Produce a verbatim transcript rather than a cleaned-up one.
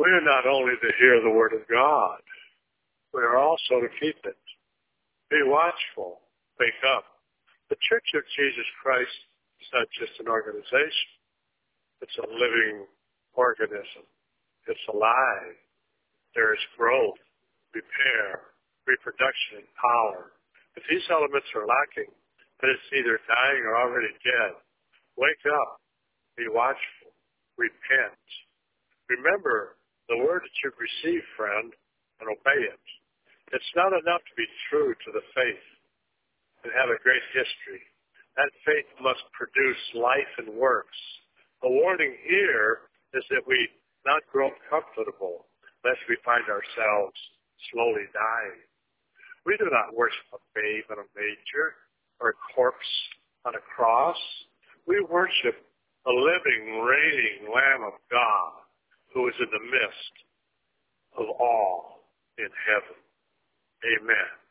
We are not only to hear the word of God, we are also to keep it. Be watchful. Wake up. The Church of Jesus Christ is not just an organization. It's a living organism. It's alive. There is growth, repair, reproduction, and power. If these elements are lacking, then it's either dying or already dead. Wake up. Be watchful. Repent. Remember the word that you've received, friend, and obey it. It's not enough to be true to the faith and have a great history. That faith must produce life and works. The warning here is that we not grow comfortable lest we find ourselves slowly dying. We do not worship a babe in a manger or a corpse on a cross. We worship a living, reigning Lamb of God who is in the midst of all in heaven. Amen.